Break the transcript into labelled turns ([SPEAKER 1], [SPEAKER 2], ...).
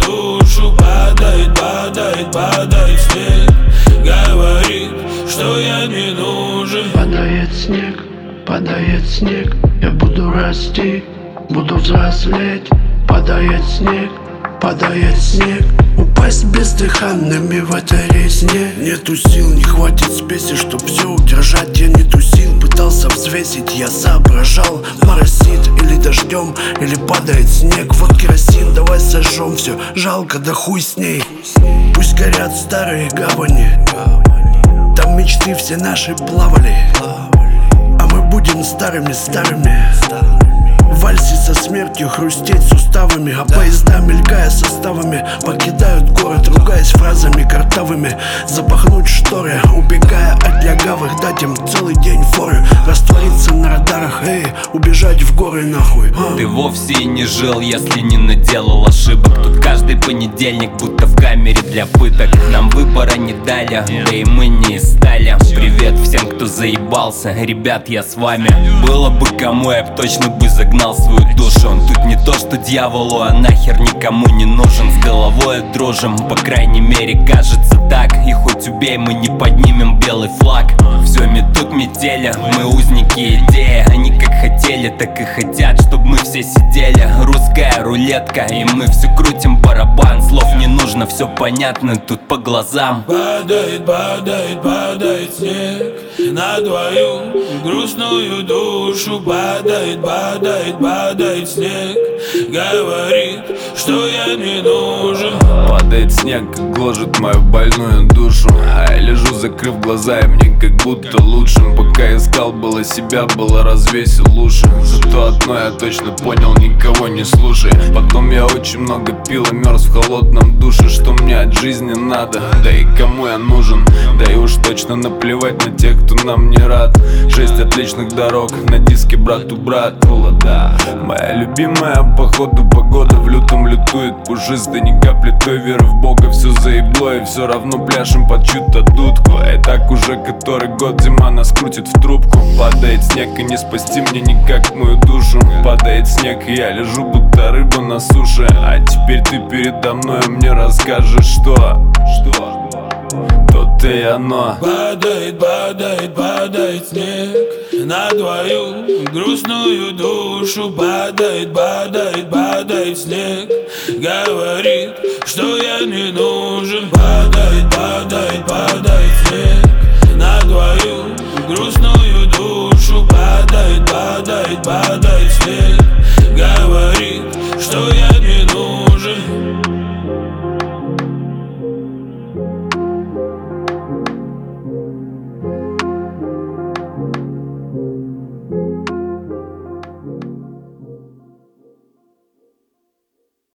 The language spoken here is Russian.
[SPEAKER 1] душу. Падает, падает, падает снег, говорит, что я не нужен.
[SPEAKER 2] Падает снег, я буду расти, буду взрослеть. Падает снег, упасть бездыханными в этой резне. Нету сил, не хватит спеси, чтоб все удержать. Я не тусил, пытался взвесить, я соображал. Моросит или дождем, или падает снег. Вот керосин, давай сожжем все, жалко, да хуй с ней. Пусть горят старые гавани, там мечты все наши плавали. А мы будем старыми. В вальсе со смертью хрустеть суставами, а поезда, мелькая составами, покидают город, ругаясь фразами картавыми. Запахнуть шторы, убегая от лягавых, дать им целый день форы. Раствориться на радарах, убежать в горы нахуй.
[SPEAKER 3] Ты вовсе и не жил, если не наделал ошибок. Тут каждый понедельник будто в камере для пыток. Нам выбора не дали, да и мы не стали. Привет всем, кто заебался, ребят, я с вами. Было бы кому, я б точно бы загнал свою душу. Он тут не то что дьяволу, а нахер никому не нужен. С головой дружим, по крайней мере кажется так. И хоть убей, мы не поднимем белый флаг. Все метут метели, мы узники идеи. Они как хотели, так и хотят, чтобы мы все сидели. Русская рулетка, и мы все крутим барабан. Слов не нужно, все понятно тут по глазам.
[SPEAKER 1] Падает, падает, падает снег на твою грустную душу. Падает, падает, падает снег, говорит, что я не нужен.
[SPEAKER 4] Падает снег, гложет мою больную душу. А я лежу, закрыв глаза, и мне как будто лучше. Пока искал было себя, было развесил уши. Зато одно я точно понял, никого не слушай. Потом я очень много пил и мерз в холодном душе. Что мне от жизни надо, да и кому я нужен. Да и уж точно наплевать на тех, кто нам не рад. 6 отличных дорог, на диске брату брат. Моя любимая походу погода. В лютом лютует пушистой, ни капли той веры в Бога. Все заебло и все равно пляшем под чью-то дудку. И так уже который год зима нас крутит в трубку. Падает снег и не спасти мне никак мою душу. Падает снег и я лежу будто рыба на суше. А теперь ты передо мной мне расскажешь, что то-то и оно.
[SPEAKER 1] Падает, падает, падает снег на твою грустную душу. Падает, падает, падает снег, говорит, что я не нужен. Падает, падает, падает снег на твою грустную душу. Падает, падает, падает